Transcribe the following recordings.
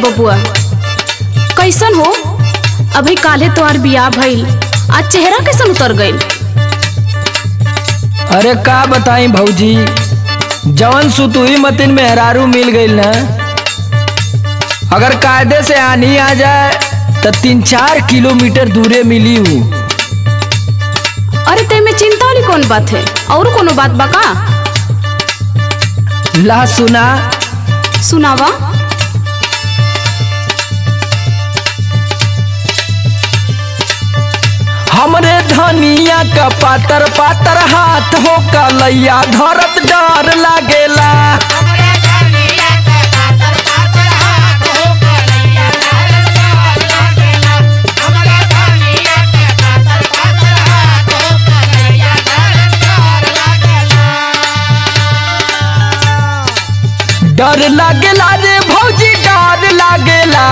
बबुआ कैसन हो? अभी काले तोहार बियाह भइल, आज चेहरा कैसन उतर गइल? अरे का बताई भौजी, जवन सुतुई मतिन मेहरारू मिल गइल ना, अगर कायदे से आनी आ जाए तो 3-4 किलोमीटर दूरे मिली हूँ। अरे ते में चिंता वाली कौन बात है? और कोनो बात बा का? ला सुना। सुनावा। हमरे धनिया का पातर पातर हाथ हो कलैया धरत डर लागेला। डर लागेला रे भौजी, डर लागेला।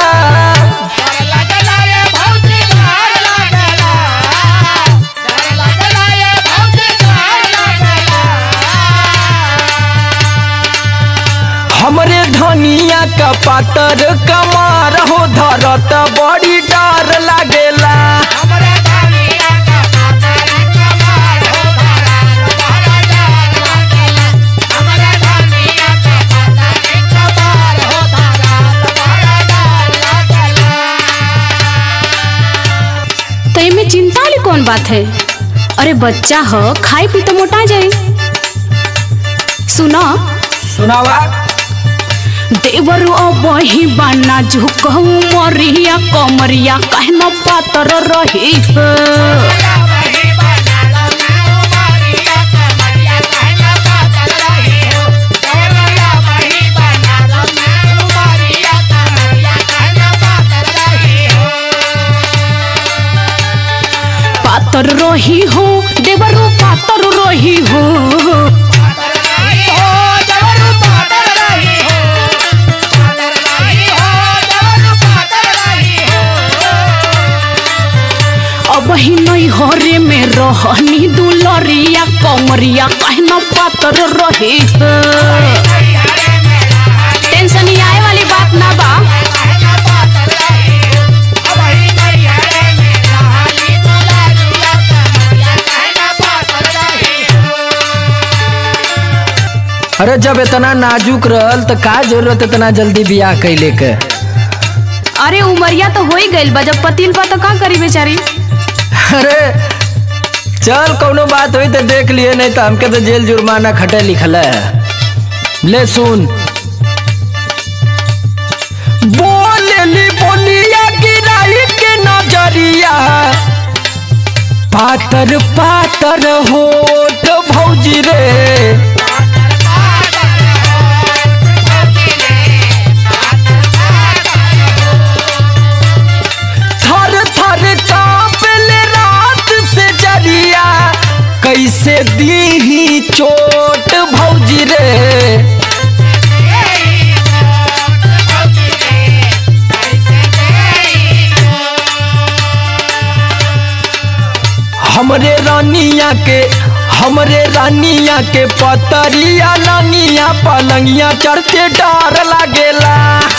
हमरे धनिया का पातर कमार हो धरत बड़ी डर लागेला। ते में चिंता वाली कौन बात है? अरे बच्चा हो, खाई पी तो मोटा जाए। सुना। सुनावा। देवरु अबही बाना झुकहु मरिया कमरिया कहना पातर रही है। पातर रही हो देवरु, पातर रही हो। अबही नहीं हरे में रहनी दुलरिया कमरिया कहना पातर रही है। टेंशन ही आए वाली बात ना बा। अरे जब इतना नाजुक रहल तो का जरूरत इतना जल्दी बियाह कैले के? अरे उमरिया तो हो ही गइल बा, जब पतिल बा तो का करी बेचारी। अरे चल कोनो बात हुई तो देख लिए, नहीं तो हमके तो जेल जुर्माना खटे लिखल है। ले सुन। बोलेली बोलिया गिराई के नजरिया, पातर पातर होठ भौजी रे। कैसे दी चोट भौजी रे। हमरे रानिया के पतरिया लानिया पलंगिया चढ़ते डर लागेला।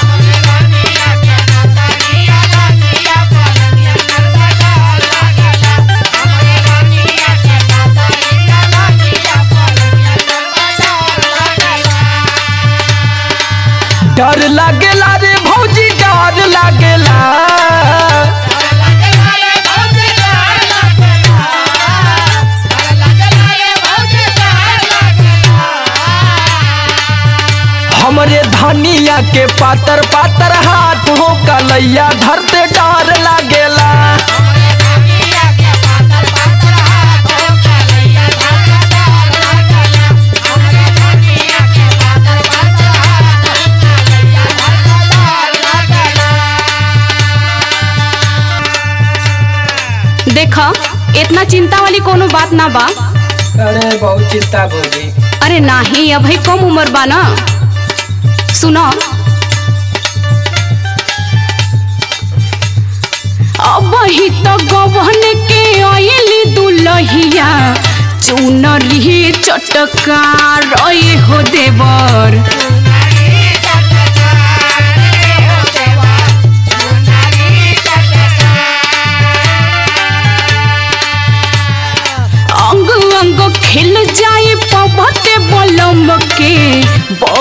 डर लागेला रे भौजी, डर लागेला। हमरे धनिया के पातर पातर हाथ हो कलैया धरते डर लागेला। देखा, इतना चिंता वाली कोनो बात ना बा। अरे बहुत चिंता भौजी। अरे नाही, अभी कम उम्र बा ना। सुनो। अबही तो गवन के आइली दुलहिया, चुनरी चटका रही हो देवर।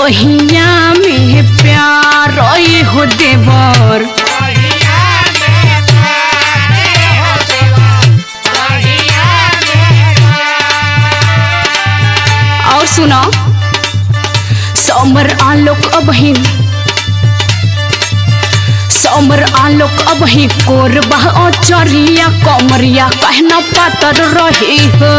बहिया में प्यार हो देवर। और सुनो समर आलोक अबही कोरबा चरिया कमरिया कहना पातर रही हो।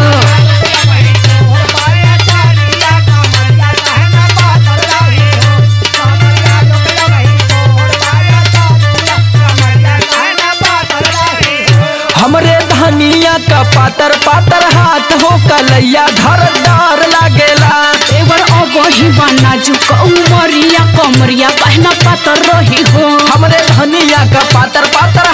हमरे धनिया का पातर पातर हाथ हो कलैया धारदार लागेला। एवर अबही बना झुक उमरिया कमरिया कहना पातर रही हो। हमरे धनिया का पातर पातर